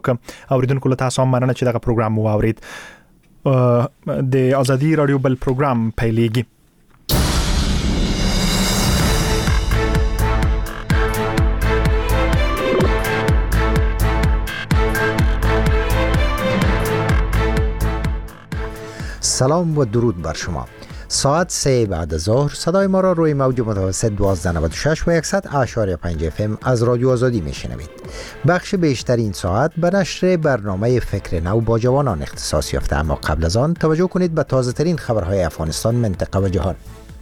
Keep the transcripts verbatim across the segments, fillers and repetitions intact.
اوریدونکو له تاسو هم مننه چې دغه پروګرام مو واورید. د ازادي رادیو بل پروګرام پیلېږي. سلام و درود بر شما. ساعت سه بعد از ظهر صدای ما را روی موج متوسط دوازده نود و شش و صد اشاری پنج اف ام از رادیو آزادی میشنوید. بخش بیشتر این ساعت به نشر برنامه فکر نو با جوانان اختصاص یافته، اما قبل از آن توجه کنید به تازه ترین خبرهای افغانستان، منطقه و جهان.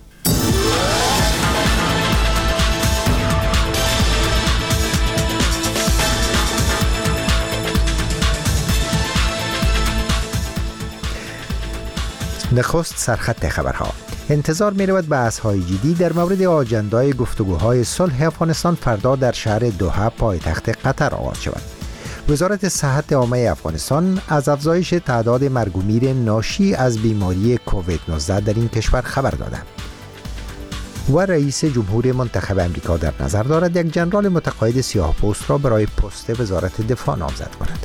نخست سرخط خبرها. انتظار می رود بحث‌های جدی در مورد آجندای گفتگوهای صلح افغانستان فردا در شهر دوحه پایتخت قطر آغاز شود. وزارت صحت عامه افغانستان از افزایش تعداد مرگ و میر ناشی از بیماری کووید نوزده در این کشور خبر داده و رئیس جمهور منتخب امریکا در نظر دارد یک ژنرال متقاعد سیاه‌پوست را برای پست وزارت دفاع نامزد کند.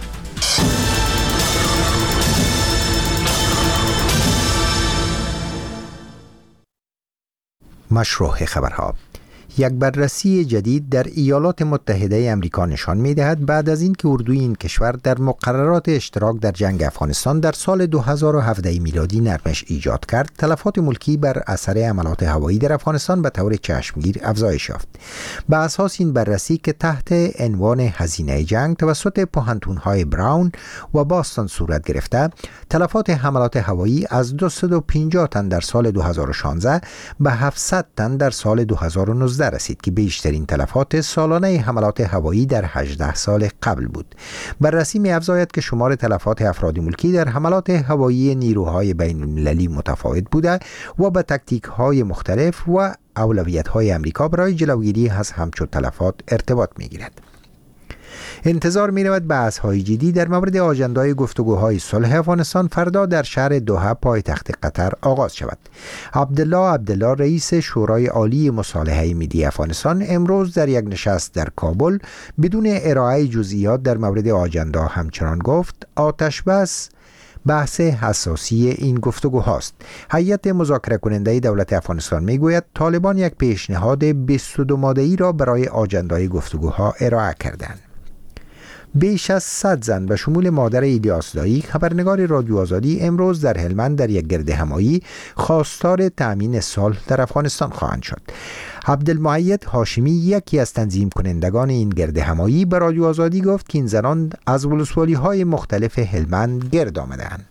مشروع خبرها. یک بررسی جدید در ایالات متحده امریکا نشان می‌دهد بعد از اینکه اردوی این کشور در مقررات اشتراک در جنگ افغانستان در سال دو هزار و هفده میلادی نرمش ایجاد کرد، تلفات ملکی بر اثر حملات هوایی در افغانستان به طور چشمگیر افزایش یافت. بر اساس این بررسی که تحت عنوان هزینه جنگ توسط پوهنتون‌های براون و باستون صورت گرفته، تلفات حملات هوایی از دویست و پنجاه تن در سال دو هزار و شانزده به هفتصد تن در سال دو هزار و نوزده رسید که بیشترین تلفات سالانه حملات هوایی در هجده سال قبل بود. بررسی می‌افزاید که شمار تلفات افراد ملکی در حملات هوایی نیروهای بین‌المللی متفاوت بوده و به تاکتیک‌های مختلف و اولویت‌های امریکا برای جلوگیری از همچون تلفات ارتباط می‌گیرد. انتظار می‌رود بحث‌های جدی در مورد آجندای گفتگوهای صلح افغانستان فردا در شهر دوحه پایتخت قطر آغاز شود. عبدالله عبدالله رئیس شورای عالی مصالحه ملی افغانستان امروز در یک نشست در کابل بدون ارائه جزئیات در مورد آجندا همچنان گفت آتش بس بحث حساسی این گفتگوهاست. هیئت مذاکره کننده دولت افغانستان میگوید طالبان یک پیشنهاد بیست و دو ماده‌ای را برای آجندای گفتگوها ارائه کردند. بیش از صد زن به شمول مادر الیاس دایی خبرنگار رادیو آزادی امروز در هلمند در یک گرد همایی خواستار تأمین صلح در افغانستان خواهند شد. عبدالمعید هاشمی یکی از تنظیم کنندگان این گرد همایی به رادیو آزادی گفت که این زنان از ولسوالی های مختلف هلمند گرد آمدند.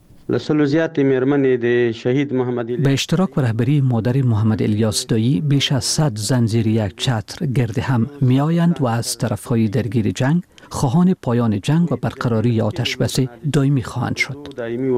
به اشتراک و رهبری مادر محمد الیاس دایی بیش از صد زن زیر یک چتر گرد هم می آیند و از طرفهای درگیر جنگ خواهان پایان جنگ و برقراری آتش بس دائمی خواهند شد.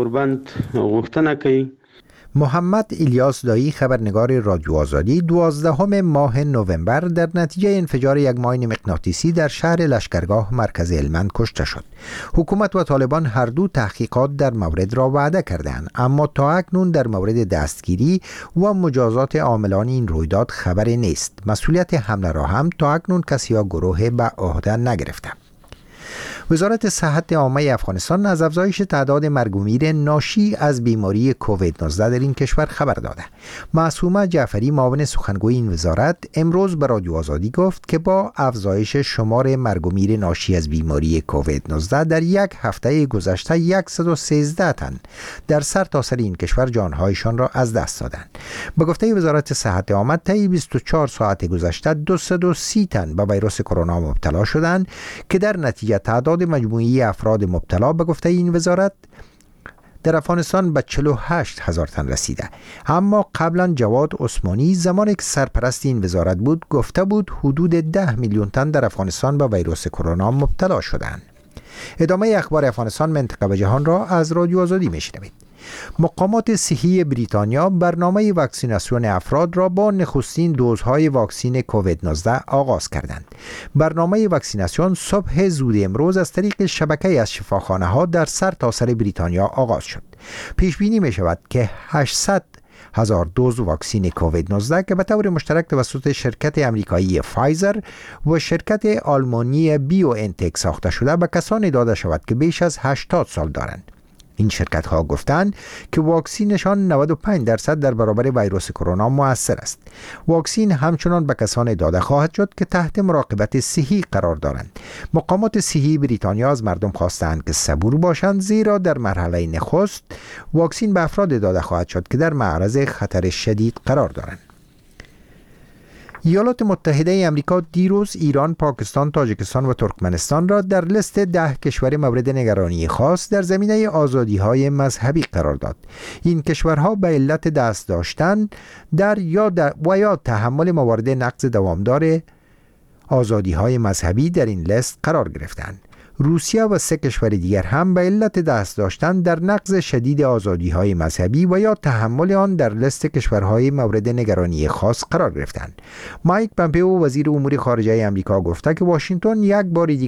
محمد الیاس دایی خبرنگار رادیو آزادی دوازدهم ماه نوامبر در نتیجه انفجار یک ماین مغناطیسی در شهر لشکرگاه مرکز هلمند کشته شد. حکومت و طالبان هر دو تحقیقات در مورد را وعده کردند، اما تا اکنون در مورد دستگیری و مجازات عاملان این رویداد خبری نیست. مسئولیت حمله را هم تا اکنون کسی یا گروه به عهده نگرفته. وزارت صحت عامه افغانستان از افزایش تعداد مرگ و میر ناشی از بیماری کووید نوزده در این کشور خبر داده. معصومه جعفری معاون سخنگوی این وزارت امروز به رادیو آزادی گفت که با افزایش شمار مرگ و میر ناشی از بیماری کووید نوزده در یک هفته گذشته صد و سیزده تن در سرتاسر این کشور جانهایشان را از دست دادند. به گفته وزارت صحت عامه طی بیست و چهار ساعت گذشته دویست و سی تن به ویروس کرونا مبتلا شدند که در نتیجه تعداد مجموعی افراد مبتلا به گفته این وزارت در افغانستان به چهل و هشت هزار تن رسیده. اما قبلا جواد عثمانی زمانی که سرپرست این وزارت بود گفته بود حدود ده میلیون تن در افغانستان به ویروس کرونا مبتلا شدند. ادامه اخبار افغانستان، منطقه و جهان را از رادیو آزادی میشنوید. مقامات صحی بریتانیا برنامه واکسیناسیون افراد را با نخستین دوزهای واکسین کووید نوزده آغاز کردند. برنامه واکسیناسیون صبح زود امروز از طریق شبکه از شفاخانه ها در سرتاسر بریتانیا آغاز شد. پیش بینی می شود که هشتصد هزار دوز واکسن کووید نوزده که به طور مشترک توسط شرکت امریکایی فایزر و شرکت آلمانی بیو انتک ساخته شده به کسانی داده شود که بیش از هشتاد سال دارند. این شرکت ها گفتند که واکسینشان نود و پنج درصد در برابر ویروس کرونا مؤثر است. واکسین همچنان به کسانی داده خواهد شد که تحت مراقبت صحی قرار دارند. مقامات صحی بریتانیا از مردم خواستند که صبور باشند، زیرا در مرحله نخست واکسین به افراد داده خواهد شد که در معرض خطر شدید قرار دارند. ایالات متحده آمریکا دیروز ایران، پاکستان، تاجیکستان و ترکمنستان را در لیست ده کشور مورد نگرانی خاص در زمینه آزادی‌های مذهبی قرار داد. این کشورها به علت دست داشتن در یا در و یا تحمل موارد نقض دوامدار آزادی‌های مذهبی در این لیست قرار گرفتند. روسیه و سه کشور دیگر هم به علت دست داشتن در نقض شدید آزادی‌های مذهبی و یا تحمل آن در لیست کشورهای مورد نگرانی خاص قرار گرفتند. مایک پامپئو وزیر امور خارجه آمریکا گفته که واشنگتن یک بار دیگر